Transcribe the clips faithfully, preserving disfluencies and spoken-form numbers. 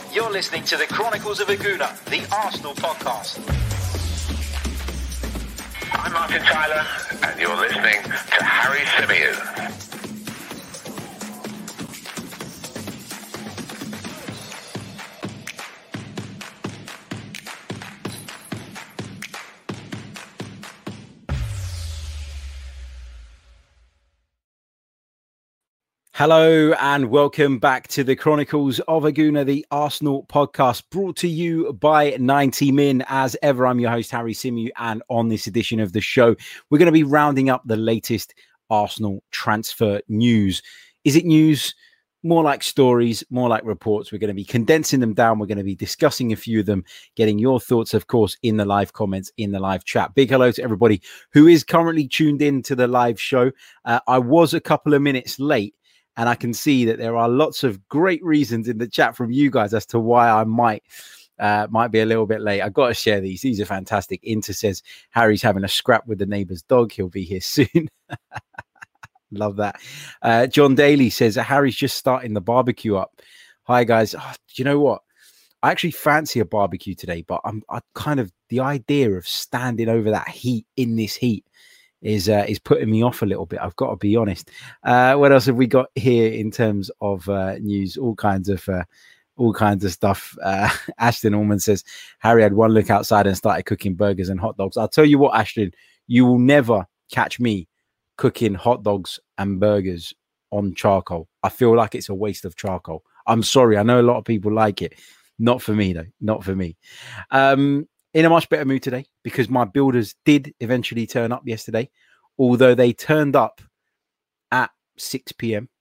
You're listening to the Chronicles of Aguna, the Arsenal podcast. I'm Martin Tyler, and you're listening to Harry Symeou. Hello and welcome back to the Chronicles of Aguna, the Arsenal podcast, brought to you by ninety min. As ever, I'm your host, Harry Symeou, and on this edition of the show, we're going to be rounding up the latest Arsenal transfer news. Is it news? More like stories, more like reports. We're going to be condensing them down. We're going to be discussing a few of them, getting your thoughts, of course, in the live comments, in the live chat. Big hello to everybody who is currently tuned in to the live show. Uh, I was a couple of minutes late, and I can see that there are lots of great reasons in the chat from you guys as to why I might uh, might be a little bit late. I've got to share these. These are fantastic. Inter says, Harry's having a scrap with the neighbour's dog. He'll be here soon. Love that. Uh, John Daly says, Harry's just starting the barbecue up. Hi, guys. Oh, do you know what? I actually fancy a barbecue today, but I'm I kind of, the idea of standing over that heat in this heat is uh, is putting me off a little bit. I've got to be honest. Uh, what else have we got here in terms of uh, news? All kinds of uh, all kinds of stuff. Uh, Ashton Allman says Harry had one look outside and started cooking burgers and hot dogs. I'll tell you what, Ashton, you will never catch me cooking hot dogs and burgers on charcoal. I feel like it's a waste of charcoal. I'm sorry. I know a lot of people like it. Not for me though. Not for me. Um, In a much better mood today because my builders did eventually turn up yesterday, although they turned up at six p.m.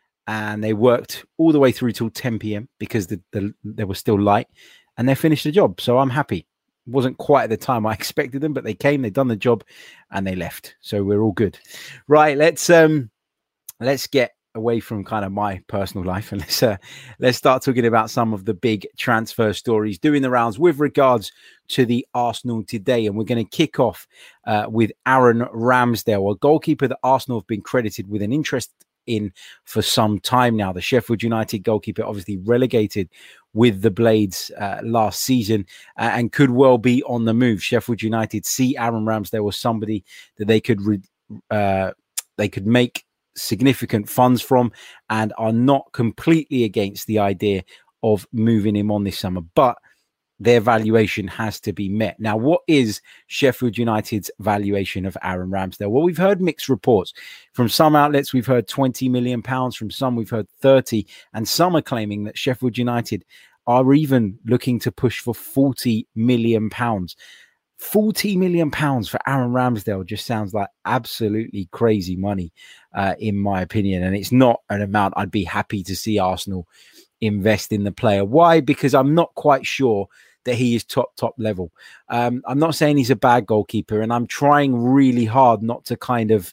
and they worked all the way through till ten p.m. because the, the, there was still light, and they finished the job. So I'm happy. It wasn't quite at the time I expected them, but they came, they done the job, and they left. So we're all good. Right, let's um, let's get away from kind of my personal life and let's uh, let's start talking about some of the big transfer stories doing the rounds with regards to the Arsenal today. And we're going to kick off uh, with Aaron Ramsdale, a goalkeeper that Arsenal have been credited with an interest in for some time now. The Sheffield United goalkeeper obviously relegated with the Blades uh, last season uh, and could well be on the move. Sheffield United see Aaron Ramsdale as somebody that they could re- uh, they could make significant funds from and are not completely against the idea of moving him on this summer, but their valuation has to be met. Now, what is Sheffield United's valuation of Aaron Ramsdale? Well, we've heard mixed reports. From some outlets, we've heard twenty million pounds. From some, we've heard thirty. And some are claiming that Sheffield United are even looking to push for forty million pounds. forty million pounds for Aaron Ramsdale just sounds like absolutely crazy money, uh, in my opinion. And it's not an amount I'd be happy to see Arsenal invest in the player. Why? Because I'm not quite sure that he is top, top level. Um, I'm not saying he's a bad goalkeeper, and I'm trying really hard not to kind of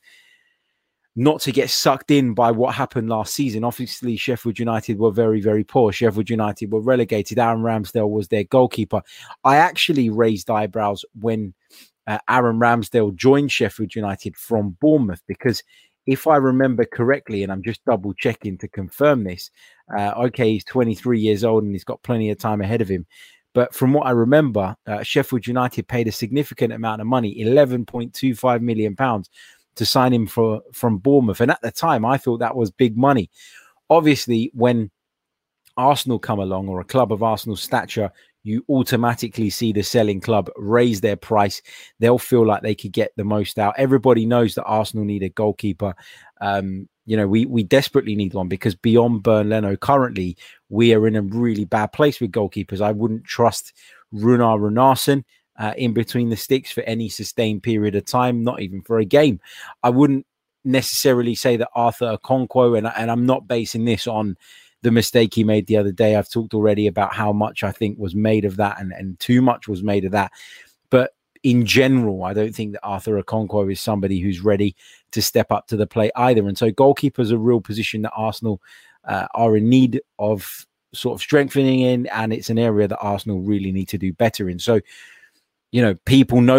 not to get sucked in by what happened last season. Obviously, Sheffield United were very, very poor. Sheffield United were relegated. Aaron Ramsdale was their goalkeeper. I actually raised eyebrows when uh, Aaron Ramsdale joined Sheffield United from Bournemouth, because if I remember correctly, and I'm just double checking to confirm this, uh, okay, he's twenty-three years old and he's got plenty of time ahead of him. But from what I remember, uh, Sheffield United paid a significant amount of money, eleven point two five million pounds, to sign him for, from Bournemouth. And at the time, I thought that was big money. Obviously, when Arsenal come along, or a club of Arsenal's stature, you automatically see the selling club raise their price. They'll feel like they could get the most out. Everybody knows that Arsenal need a goalkeeper. Um, you know, we we desperately need one, because beyond Bernd Leno, currently, we are in a really bad place with goalkeepers. I wouldn't trust Runar Runarsson Uh, in between the sticks for any sustained period of time, not even for a game. I wouldn't necessarily say that Arthur Okonkwo, and, and I'm not basing this on the mistake he made the other day. I've talked already about how much I think was made of that, and, and too much was made of that. But in general, I don't think that Arthur Okonkwo is somebody who's ready to step up to the plate either. And so goalkeeper is a real position that Arsenal uh, are in need of sort of strengthening in, and it's an area that Arsenal really need to do better in. So, you know, people know that.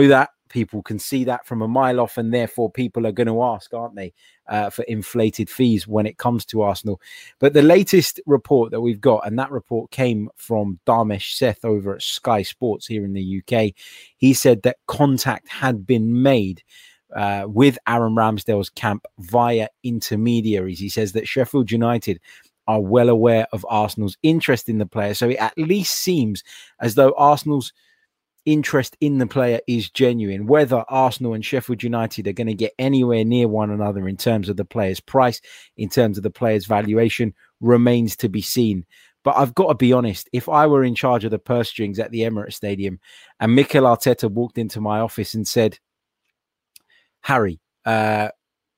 people can see that from a mile off, and therefore people are going to ask, aren't they, uh, for inflated fees when it comes to Arsenal. But the latest report that we've got, and that report came from Dharmesh Seth over at Sky Sports here in the U K, he said that contact had been made uh, with Aaron Ramsdale's camp via intermediaries. He says that Sheffield United are well aware of Arsenal's interest in the player. So it at least seems as though Arsenal's interest in the player is genuine. Whether Arsenal and Sheffield United are going to get anywhere near one another in terms of the player's price, in terms of the player's valuation, remains to be seen. But I've got to be honest, if I were in charge of the purse strings at the Emirates Stadium and Mikel Arteta walked into my office and said, Harry, uh,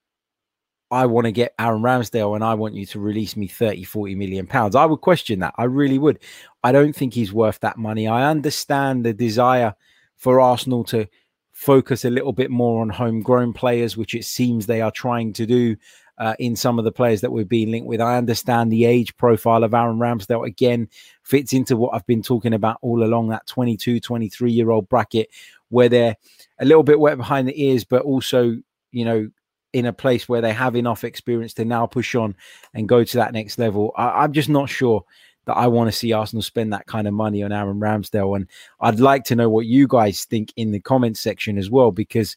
I want to get Aaron Ramsdale and I want you to release me thirty, forty million pounds, I would question that. I really would. I don't think he's worth that money. I understand the desire for Arsenal to focus a little bit more on homegrown players, which it seems they are trying to do uh, in some of the players that we're being linked with. I understand the age profile of Aaron Ramsdale, again, fits into what I've been talking about all along, that twenty-two, twenty-three year old bracket where they're a little bit wet behind the ears, but also, you know, in a place where they have enough experience to now push on and go to that next level. I, I'm just not sure that I want to see Arsenal spend that kind of money on Aaron Ramsdale. And I'd like to know what you guys think in the comments section as well, because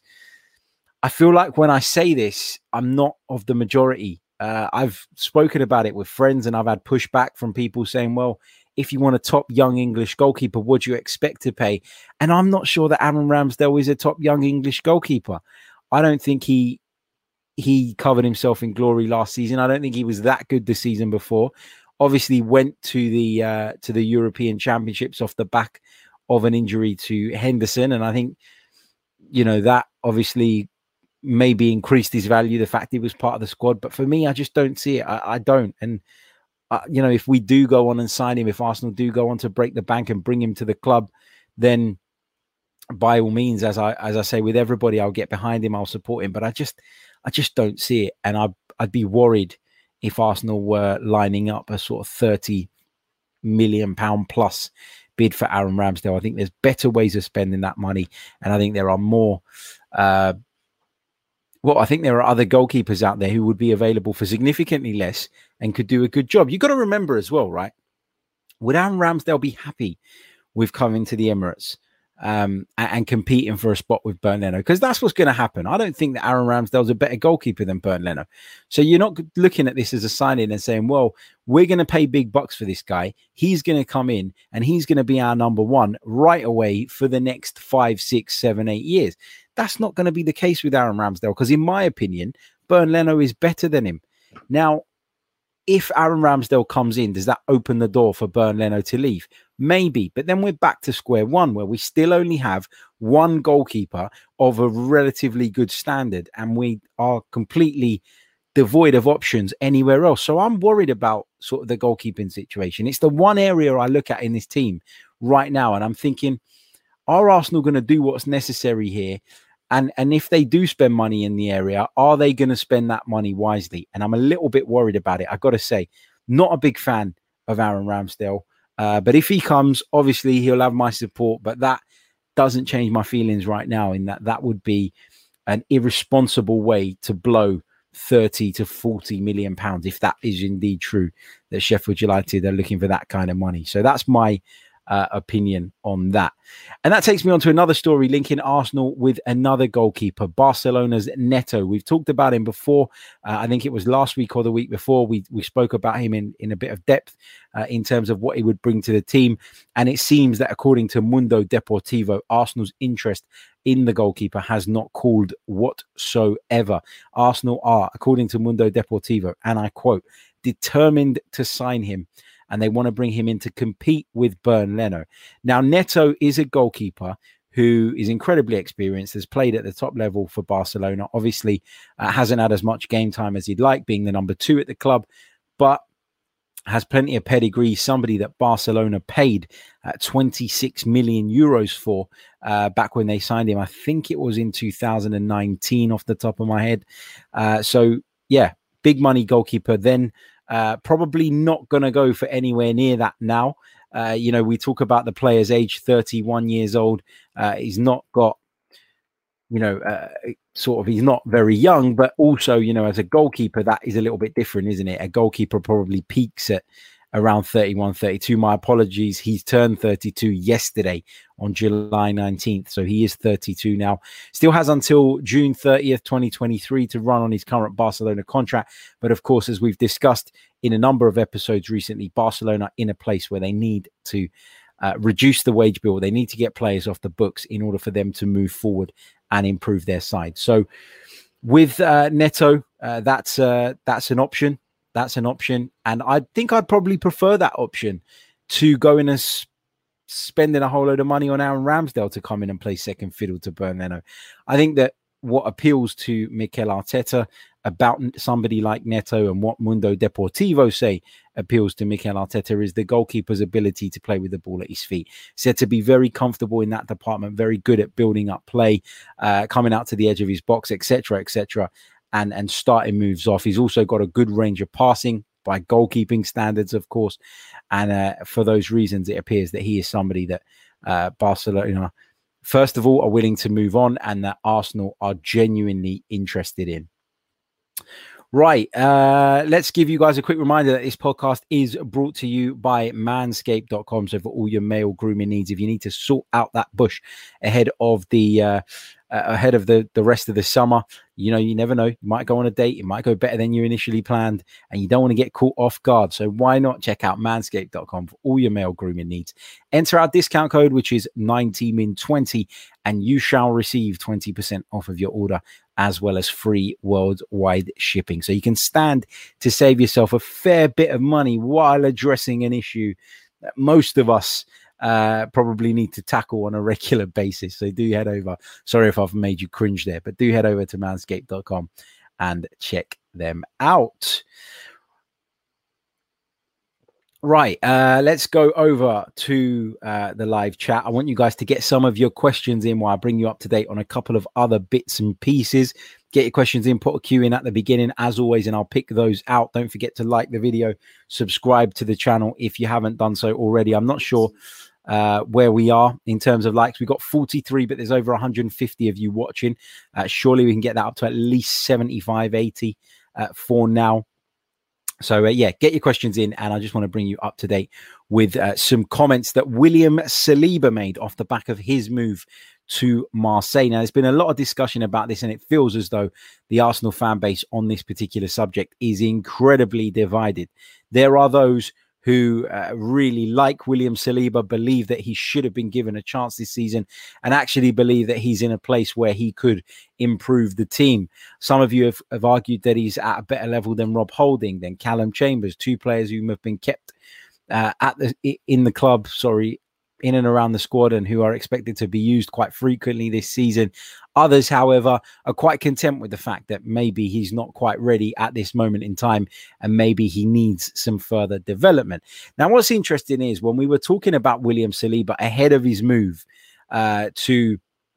I feel like when I say this, I'm not of the majority. Uh, I've spoken about it with friends and I've had pushback from people saying, well, if you want a top young English goalkeeper, what do you expect to pay? And I'm not sure that Aaron Ramsdale is a top young English goalkeeper. I don't think he He covered himself in glory last season. I don't think he was that good the season before. Obviously went to the uh, to the European Championships off the back of an injury to Henderson. And I think, you know, that obviously maybe increased his value, the fact he was part of the squad. But for me, I just don't see it. I, I don't. And, uh, you know, if we do go on and sign him, if Arsenal do go on to break the bank and bring him to the club, then by all means, as I as I say with everybody, I'll get behind him, I'll support him. But I just... I just don't see it. And I'd, I'd be worried if Arsenal were lining up a sort of thirty million pound plus bid for Aaron Ramsdale. I think there's better ways of spending that money. And I think there are more, uh, well, I think there are other goalkeepers out there who would be available for significantly less and could do a good job. You've got to remember as well, right? Would Aaron Ramsdale be happy with coming to the Emirates um, and, and competing for a spot with Bernd Leno? Because that's what's going to happen. I don't think that Aaron Ramsdale's a better goalkeeper than Bernd Leno. So you're not looking at this as a sign-in and saying, well, we're going to pay big bucks for this guy. He's going to come in and he's going to be our number one right away for the next five, six, seven, eight years. That's not going to be the case with Aaron Ramsdale, because in my opinion, Bernd Leno is better than him. Now, if Aaron Ramsdale comes in, does that open the door for Bernd Leno to leave? Maybe, but then we're back to square one, where we still only have one goalkeeper of a relatively good standard, and we are completely devoid of options anywhere else. So I'm worried about sort of the goalkeeping situation. It's the one area I look at in this team right now, and I'm thinking, are Arsenal going to do what's necessary here? And, and if they do spend money in the area, are they going to spend that money wisely? And I'm a little bit worried about it. I've got to say, not a big fan of Aaron Ramsdale. Uh, but if he comes, obviously he'll have my support. But that doesn't change my feelings right now, in that that would be an irresponsible way to blow thirty to forty million pounds, if that is indeed true, that Sheffield United are looking for that kind of money. So that's my Uh, opinion on that. And that takes me on to another story linking Arsenal with another goalkeeper, Barcelona's Neto. We've talked about him before. Uh, I think it was last week or the week before. We we spoke about him in, in a bit of depth uh, in terms of what he would bring to the team. And it seems that according to Mundo Deportivo, Arsenal's interest in the goalkeeper has not cooled whatsoever. Arsenal are, according to Mundo Deportivo, and I quote, determined to sign him, and they want to bring him in to compete with Bernd Leno. Now, Neto is a goalkeeper who is incredibly experienced, has played at the top level for Barcelona. Obviously, uh, hasn't had as much game time as he'd like, being the number two at the club, but has plenty of pedigree, somebody that Barcelona paid uh, twenty-six million euros for uh, back when they signed him. I think it was in two thousand nineteen off the top of my head. Uh, so, yeah, big money goalkeeper then. Uh, probably not going to go for anywhere near that now. Uh, you know, we talk about the player's age, thirty-one years old. Uh, he's not got you know, uh, sort of, he's not very young, but also, you know, as a goalkeeper, that is a little bit different, isn't it? A goalkeeper probably peaks at around thirty-one, thirty-two. My apologies. He's turned thirty-two yesterday on July nineteenth. So he is thirty-two now. Still has until June thirtieth, twenty twenty-three to run on his current Barcelona contract. But of course, as we've discussed in a number of episodes recently, Barcelona in a place where they need to uh, reduce the wage bill. They need to get players off the books in order for them to move forward and improve their side. So with uh, Neto, uh, that's uh, that's an option. That's an option. And I think I'd probably prefer that option to going and s- spending a whole load of money on Aaron Ramsdale to come in and play second fiddle to Bernd Leno. I think that what appeals to Mikel Arteta about somebody like Neto and what Mundo Deportivo say appeals to Mikel Arteta is the goalkeeper's ability to play with the ball at his feet. Said to be very comfortable in that department, very good at building up play, uh, coming out to the edge of his box, et cetera, et cetera. And, and starting moves off. He's also got a good range of passing by goalkeeping standards, of course. And uh, for those reasons, it appears that he is somebody that uh, Barcelona, first of all, are willing to move on and that Arsenal are genuinely interested in. Right. Uh, let's give you guys a quick reminder that this podcast is brought to you by manscaped dot com. So for all your male grooming needs, if you need to sort out that bush ahead of the uh, uh, ahead of the, the rest of the summer, you know, you never know. You might go on a date. It might go better than you initially planned, and you don't want to get caught off guard. So why not check out manscaped dot com for all your male grooming needs? Enter our discount code, which is ninety min twenty, and you shall receive twenty percent off of your order, as well as free worldwide shipping. So you can stand to save yourself a fair bit of money while addressing an issue that most of us uh, probably need to tackle on a regular basis. So do head over. Sorry if I've made you cringe there, but do head over to manscaped dot com and check them out. Right, uh, let's go over to uh, the live chat. I want you guys to get some of your questions in while I bring you up to date on a couple of other bits and pieces. Get your questions in, put a Q in at the beginning, as always, and I'll pick those out. Don't forget to like the video, subscribe to the channel if you haven't done so already. I'm not sure uh, where we are in terms of likes. We've got forty-three, but there's over one hundred fifty of you watching. Uh, surely we can get that up to at least seventy-five, eighty uh, for now. So, uh, yeah, get your questions in, and I just want to bring you up to date with uh, some comments that William Saliba made off the back of his move to Marseille. Now, there's been a lot of discussion about this, and it feels as though the Arsenal fan base on this particular subject is incredibly divided. There are those who uh, really like William Saliba, believe that he should have been given a chance this season, and actually believe that he's in a place where he could improve the team. Some of you have, have argued that he's at a better level than Rob Holding, than Callum Chambers, two players who have been kept uh, at the in the club, sorry, in and around the squad, and who are expected to be used quite frequently this season. Others, however, are quite content with the fact that maybe he's not quite ready at this moment in time, and maybe he needs some further development. Now, what's interesting is when we were talking about William Saliba ahead of his move uh, to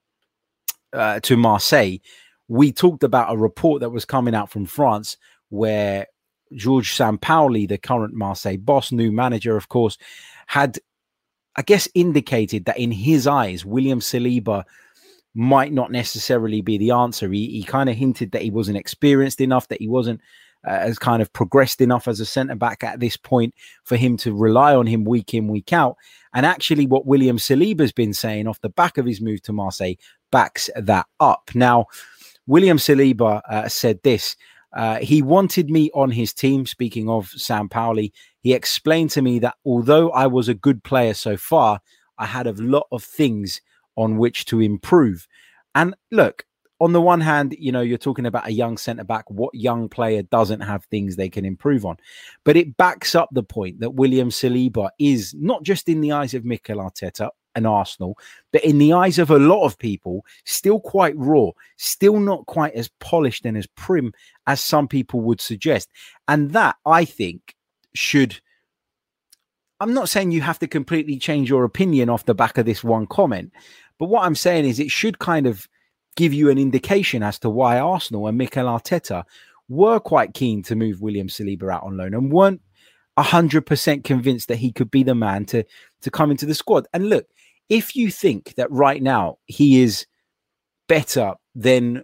uh, to Marseille, we talked about a report that was coming out from France where Georges Sampaoli, the current Marseille boss, new manager, of course, had, I guess, indicated that in his eyes, William Saliba might not necessarily be the answer. He, he kind of hinted that he wasn't experienced enough, that he wasn't uh, as kind of progressed enough as a centre-back at this point for him to rely on him week in, week out. And actually what William Saliba's been saying off the back of his move to Marseille backs that up. Now, William Saliba uh, said this. Uh, he wanted me on his team. Speaking of Sampaoli, he explained to me that although I was a good player so far, I had a lot of things on which to improve. And look, on the one hand, you know, you're talking about a young centre-back. What young player doesn't have things they can improve on? But it backs up the point that William Saliba is, not just in the eyes of Mikel Arteta and Arsenal, but in the eyes of a lot of people, still quite raw, still not quite as polished and as prim as some people would suggest. And that, I think, should... I'm not saying you have to completely change your opinion off the back of this one comment, but what I'm saying is it should kind of give you an indication as to why Arsenal and Mikel Arteta were quite keen to move William Saliba out on loan and weren't one hundred percent convinced that he could be the man to, to come into the squad. And look, if you think that right now he is better then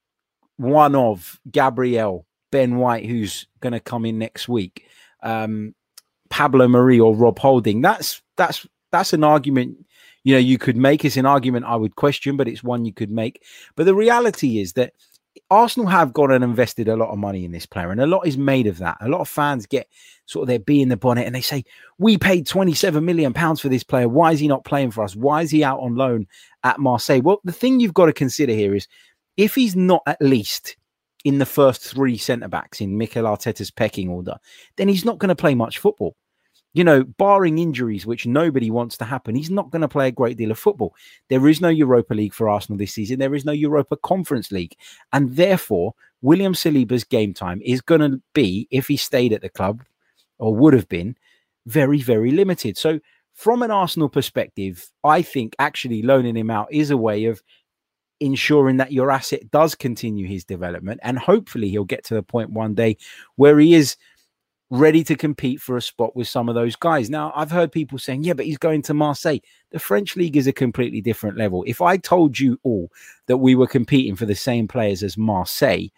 one of Gabriel, Ben White, who's going to come in next week, um, Pablo Mari or Rob Holding. That's that's that's an argument, you know, you could make. It's an argument I would question, but it's one you could make. But the reality is that Arsenal have gone and invested a lot of money in this player, and a lot is made of that. A lot of fans get sort of their bee in the bonnet and they say, we paid twenty-seven million pounds for this player. Why is he not playing for us? Why is he out on loan at Marseille? Well, the thing you've got to consider here is if he's not at least in the first three centre-backs in Mikel Arteta's pecking order, then he's not going to play much football. You know, barring injuries, which nobody wants to happen, he's not going to play a great deal of football. There is no Europa League for Arsenal this season. There is no Europa Conference League. And therefore, William Saliba's game time is going to be, if he stayed at the club, or would have been, very, very limited. So from an Arsenal perspective, I think actually loaning him out is a way of ensuring that your asset does continue his development. And hopefully he'll get to the point one day where he is ready to compete for a spot with some of those guys. Now, I've heard people saying, yeah, but he's going to Marseille. The French league is a completely different level. If I told you all that we were competing for the same players as Marseille,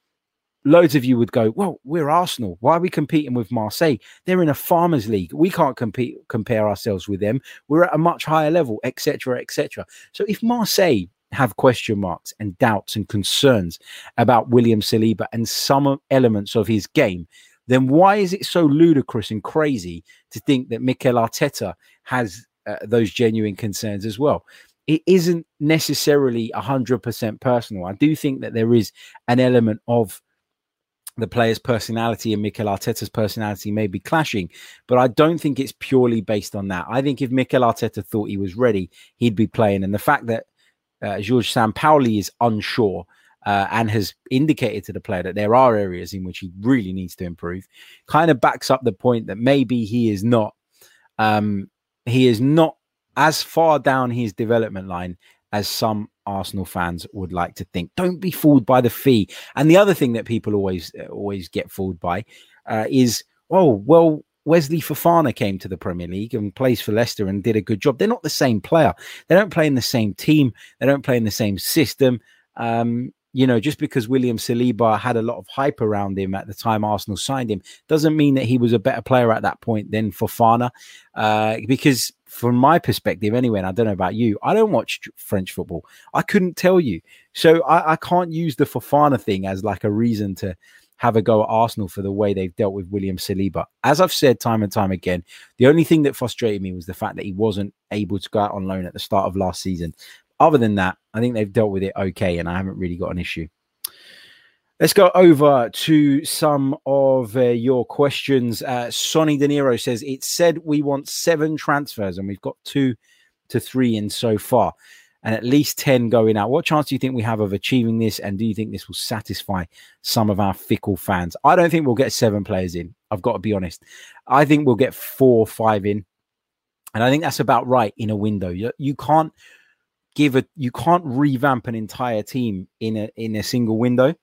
loads of you would go, well, we're Arsenal. Why are we competing with Marseille? They're in a farmers league. We can't compete, compare ourselves with them. We're at a much higher level, et cetera, et cetera. So if Marseille have question marks and doubts and concerns about William Saliba and some elements of his game, then why is it so ludicrous and crazy to think that Mikel Arteta has uh, those genuine concerns as well? It isn't necessarily one hundred percent personal. I do think that there is an element of the player's personality and Mikel Arteta's personality may be clashing, but I don't think it's purely based on that. I think if Mikel Arteta thought he was ready, he'd be playing. And the fact that uh, George Sampaoli is unsure uh, and has indicated to the player that there are areas in which he really needs to improve, kind of backs up the point that maybe he is not, um, he is not as far down his development line as some Arsenal fans would like to think. Don't be fooled by the fee. And the other thing that people always always get fooled by uh, is, oh, well, Wesley Fofana came to the Premier League and plays for Leicester and did a good job. They're not the same player. They don't play in the same team. They don't play in the same system. Um, you know, just because William Saliba had a lot of hype around him at the time Arsenal signed him doesn't mean that he was a better player at that point than Fofana. Uh, because from my perspective anyway, and I don't know about you, I don't watch French football. I couldn't tell you. So I, I can't use the Fofana thing as like a reason to have a go at Arsenal for the way they've dealt with William Saliba. As I've said time and time again, the only thing that frustrated me was the fact that he wasn't able to go out on loan at the start of last season. Other than that, I think they've dealt with it okay, and I haven't really got an issue. Let's go over to some of uh, your questions. Uh, Sonny De Niro says, it said we want seven transfers, and we've got two to three in so far, and at least ten going out. What chance do you think we have of achieving this, and do you think this will satisfy some of our fickle fans? I don't think we'll get seven players in. I've got to be honest. I think we'll get four or five in, and I think that's about right in a window. You, you can't give a, you can't revamp an entire team in a in a single window.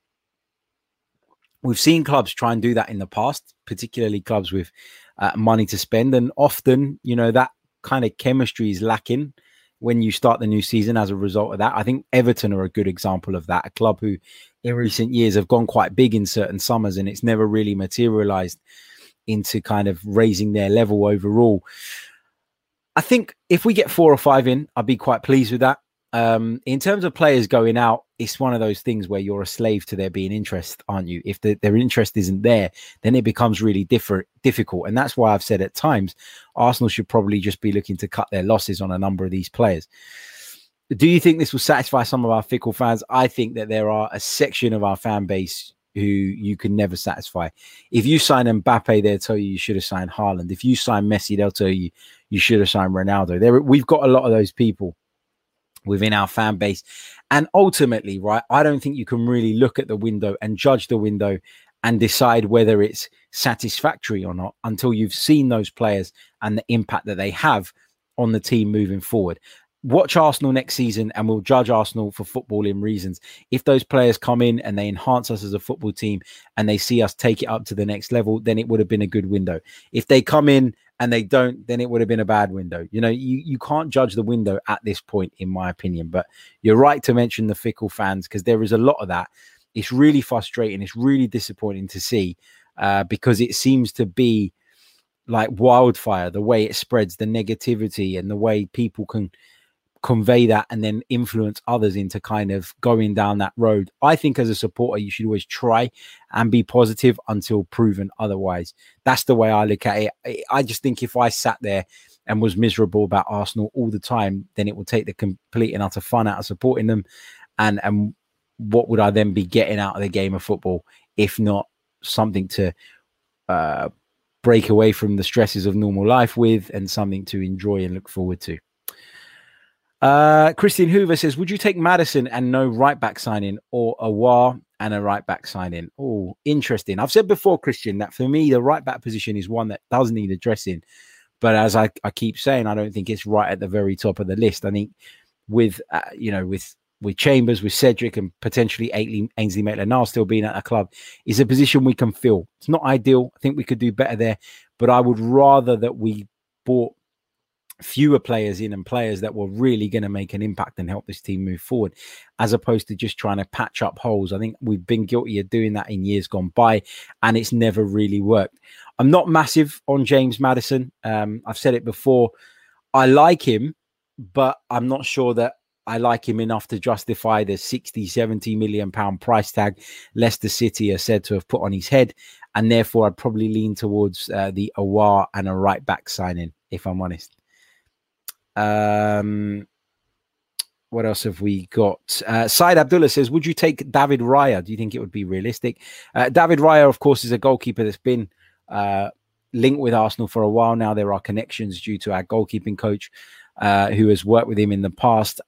We've seen clubs try and do that in the past, particularly clubs with uh, money to spend. And often, you know, that kind of chemistry is lacking when you start the new season as a result of that. I think Everton are a good example of that, a club who in recent years have gone quite big in certain summers, and it's never really materialized into kind of raising their level overall. I think if we get four or five in, I'd be quite pleased with that. Um, in terms of players going out, it's one of those things where you're a slave to their being interest, aren't you? If the, their interest isn't there, then it becomes really different, difficult. And that's why I've said at times, Arsenal should probably just be looking to cut their losses on a number of these players. Do you think this will satisfy some of our fickle fans? I think that there are a section of our fan base who you can never satisfy. If you sign Mbappe, they'll tell you you should have signed Haaland. If you sign Messi, they'll tell you you should have signed Ronaldo. There, we've got a lot of those people within our fan base. And ultimately, right, I don't think you can really look at the window and judge the window and decide whether it's satisfactory or not until you've seen those players and the impact that they have on the team moving forward. Watch Arsenal next season and we'll judge Arsenal for footballing reasons. If those players come in and they enhance us as a football team and they see us take it up to the next level, then it would have been a good window. If they come in and they don't, then it would have been a bad window. You know, you, you can't judge the window at this point, in my opinion. But you're right to mention the fickle fans, because there is a lot of that. It's really frustrating. It's really disappointing to see, uh, because it seems to be like wildfire, the way it spreads, the negativity, and the way people can convey that and then influence others into kind of going down that road. I think as a supporter, you should always try and be positive until proven otherwise. That's the way I look at it. I just think if I sat there and was miserable about Arsenal all the time, then it would take the complete and utter fun out of supporting them. And, and what would I then be getting out of the game of football, if not something to uh, break away from the stresses of normal life with, and something to enjoy and look forward to. Uh, Christian Hoover says, would you take Maddison and no right back signing, or Aouar and a right back signing? Oh, interesting. I've said before, Christian, that for me, the right back position is one that does need addressing. But as I, I keep saying, I don't think it's right at the very top of the list. I think with, uh, you know, with, with Chambers, with Cedric, and potentially Ainsley Maitland-Niles still being at a club, is a position we can fill. It's not ideal. I think we could do better there, but I would rather that we bought fewer players in, and players that were really going to make an impact and help this team move forward, as opposed to just trying to patch up holes. I think we've been guilty of doing that in years gone by, and it's never really worked. I'm not massive on James Maddison. Um, I've said it before. I like him, but I'm not sure that I like him enough to justify the sixty, seventy million pound price tag Leicester City are said to have put on his head. And therefore, I'd probably lean towards uh, the Aouar and a right back signing, if I'm honest. Um, what else have we got? Uh, Said Abdullah says, would you take David Raya? Do you think it would be realistic? Uh, David Raya, of course, is a goalkeeper that's been uh, linked with Arsenal for a while now. There are connections due to our goalkeeping coach, uh, who has worked with him in the past.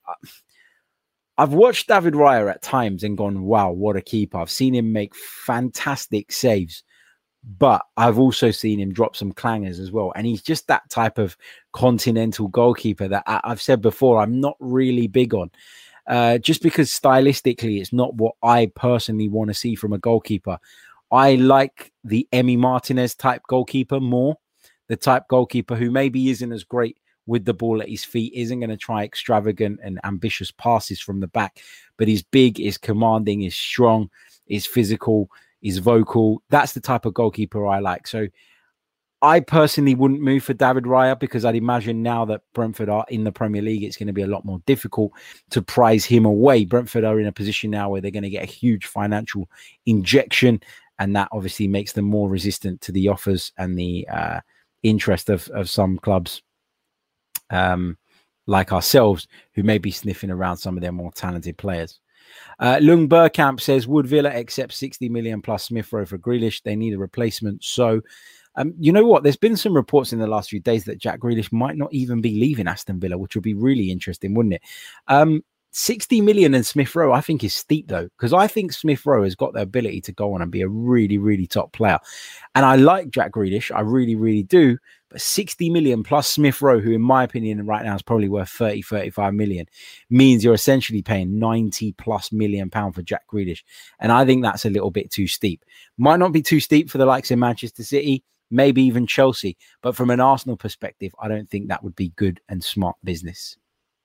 I've watched David Raya at times and gone, wow, what a keeper. I've seen him make fantastic saves, but I've also seen him drop some clangers as well. And he's just that type of continental goalkeeper that I, I've said before, I'm not really big on. Uh, just because stylistically, it's not what I personally want to see from a goalkeeper. I like the Emi Martinez type goalkeeper more. The type goalkeeper who maybe isn't as great with the ball at his feet, isn't going to try extravagant and ambitious passes from the back, but he's big, is commanding, is strong, is physical, is vocal. That's the type of goalkeeper I like. So I personally wouldn't move for David Raya, because I'd imagine now that Brentford are in the Premier League, it's going to be a lot more difficult to prize him away. Brentford are in a position now where they're going to get a huge financial injection, and that obviously makes them more resistant to the offers and the uh, interest of, of some clubs um, like ourselves, who may be sniffing around some of their more talented players. Uh, Lung Burkamp says, would Villa accept sixty million plus Smith Rowe for Grealish? They need a replacement. So, um, you know what? There's been some reports in the last few days that Jack Grealish might not even be leaving Aston Villa, which would be really interesting, wouldn't it? Um, sixty million and Smith Rowe, I think, is steep, though, because I think Smith Rowe has got the ability to go on and be a really, really top player. And I like Jack Grealish. I really, really do. But sixty million plus Smith Rowe, who in my opinion right now is probably worth thirty, thirty-five million, means you're essentially paying ninety plus million pound for Jack Grealish. And I think that's a little bit too steep. Might not be too steep for the likes of Manchester City, maybe even Chelsea. But from an Arsenal perspective, I don't think that would be good and smart business.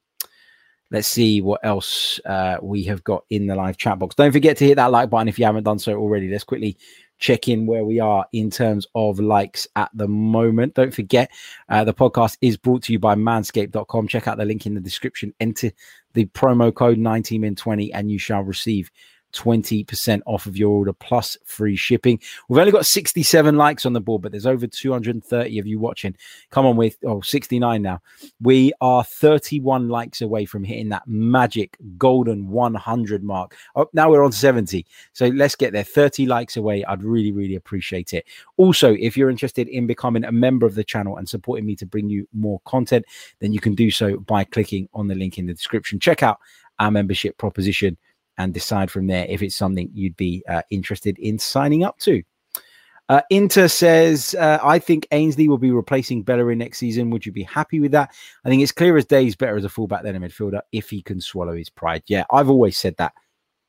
Let's see what else uh, we have got in the live chat box. Don't forget to hit that like button if you haven't done so already. Let's quickly check in where we are in terms of likes at the moment. Don't forget, uh, the podcast is brought to you by manscaped dot com. Check out the link in the description. Enter the promo code ninety min twenty and you shall receive twenty percent off of your order plus free shipping. We've only got sixty-seven likes on the board, but there's over two hundred thirty of you watching. Come on, with oh sixty-nine now. We are thirty-one likes away from hitting that magic golden one hundred mark. Oh, now we're on seventy. So let's get there. thirty likes away. I'd really, really appreciate it. Also, if you're interested in becoming a member of the channel and supporting me to bring you more content, then you can do so by clicking on the link in the description. Check out our membership proposition and decide from there if it's something you'd be uh, interested in signing up to. Uh, Inter says, uh, I think Ainsley will be replacing Bellerin next season. Would you be happy with that? I think it's clear as day he's better as a fullback than a midfielder if he can swallow his pride. Yeah, I've always said that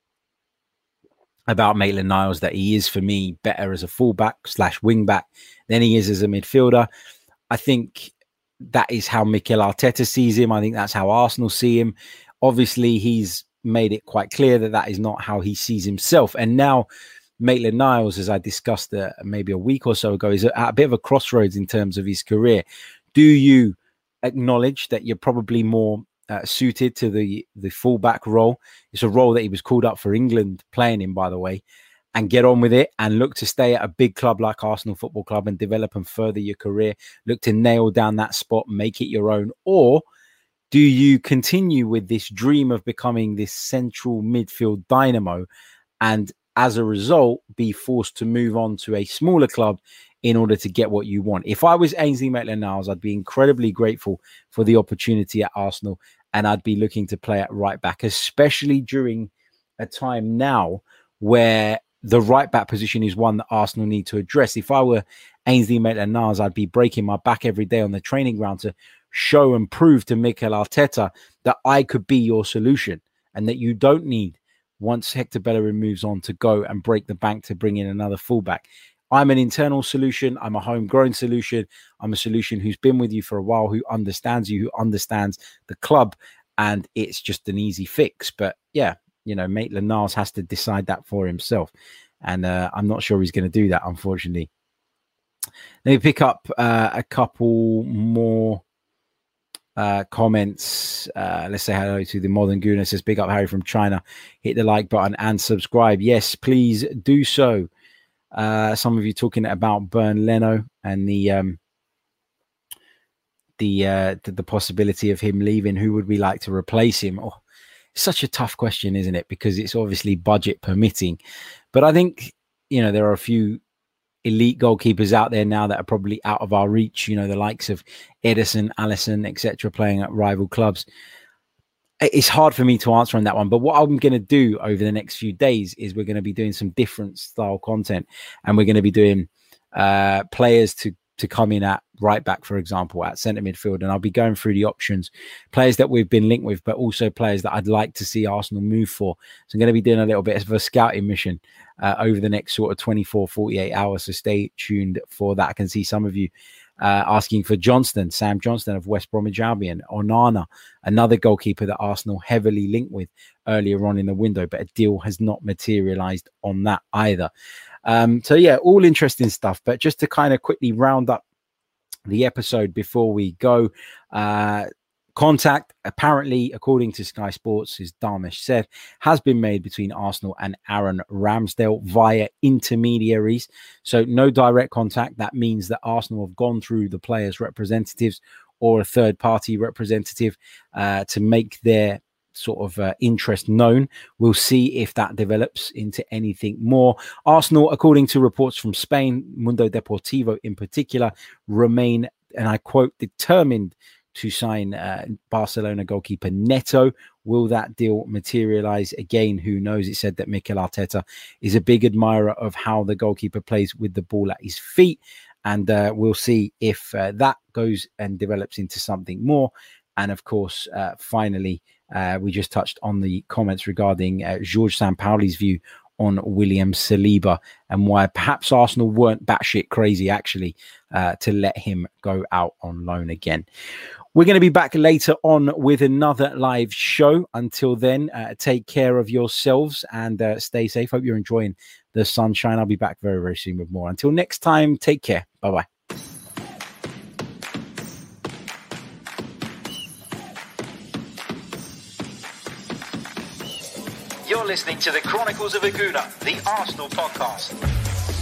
about Maitland-Niles, that he is, for me, better as a fullback slash wingback than he is as a midfielder. I think that is how Mikel Arteta sees him. I think that's how Arsenal see him. Obviously, he's made it quite clear that that is not how he sees himself. And now Maitland-Niles, as I discussed uh, maybe a week or so ago, is at a bit of a crossroads in terms of his career. Do you acknowledge that you're probably more uh, suited to the, the fullback role? It's a role that he was called up for England playing in, by the way, and get on with it and look to stay at a big club like Arsenal Football Club and develop and further your career, look to nail down that spot, make it your own? Or do you continue with this dream of becoming this central midfield dynamo and as a result be forced to move on to a smaller club in order to get what you want? If I was Ainsley Maitland-Niles, I'd be incredibly grateful for the opportunity at Arsenal, and I'd be looking to play at right back, especially during a time now where the right back position is one that Arsenal need to address. If I were Ainsley Maitland-Niles, I'd be breaking my back every day on the training ground to show and prove to Mikel Arteta that I could be your solution and that you don't need, once Hector Bellerin moves on, to go and break the bank to bring in another fullback. I'm an internal solution. I'm a homegrown solution. I'm a solution who's been with you for a while, who understands you, who understands the club, and it's just an easy fix. But yeah, you know, Maitland-Niles has to decide that for himself. And uh, I'm not sure he's going to do that, unfortunately. Let me pick up uh, a couple more uh, comments. Uh, let's say hello to the Modern Gooner. Says, big up Harry from China. Hit the like button and subscribe. Yes, please do so. Uh, some of you talking about Bernd Leno and the um, the, uh, the the possibility of him leaving. Who would we like to replace him? Oh, such a tough question, isn't it? Because it's obviously budget permitting. But I think, you know, there are a few elite goalkeepers out there now that are probably out of our reach. You know, the likes of Ederson, Alisson, et cetera, playing at rival clubs. It's hard for me to answer on that one. But what I'm going to do over the next few days is we're going to be doing some different style content, and we're going to be doing uh, players to to come in at right back, for example, at centre midfield. And I'll be going through the options, players that we've been linked with, but also players that I'd like to see Arsenal move for. So I'm going to be doing a little bit of a scouting mission uh, over the next sort of twenty-four, forty-eight hours. So stay tuned for that. I can see some of you uh, asking for Johnston, Sam Johnston of West Bromwich Albion, Onana, another goalkeeper that Arsenal heavily linked with earlier on in the window, but a deal has not materialized on that either. Um, so yeah, all interesting stuff. But just to kind of quickly round up the episode before we go, uh, contact, apparently, according to Sky Sports, as Dharmesh said, has been made between Arsenal and Aaron Ramsdale via intermediaries. So no direct contact. That means that Arsenal have gone through the players' representatives or a third-party representative uh, to make their sort of uh, interest known. We'll see if that develops into anything more. Arsenal, according to reports from Spain, Mundo Deportivo in particular, remain, and I quote, determined to sign uh, Barcelona goalkeeper Neto. Will that deal materialize? Again, who knows? It said that Mikel Arteta is a big admirer of how the goalkeeper plays with the ball at his feet. And uh, we'll see if uh, that goes and develops into something more. And of course, uh, finally, uh, we just touched on the comments regarding uh, George Sampaoli's view on William Saliba and why perhaps Arsenal weren't batshit crazy, actually, uh, to let him go out on loan again. We're going to be back later on with another live show. Until then, uh, take care of yourselves and uh, stay safe. Hope you're enjoying the sunshine. I'll be back very, very soon with more. Until next time, take care. Bye-bye. You're listening to the Chronicles of Aguna, the Arsenal podcast.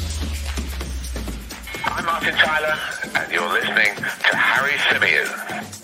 I'm Martin Tyler, and you're listening to Harry Symeou.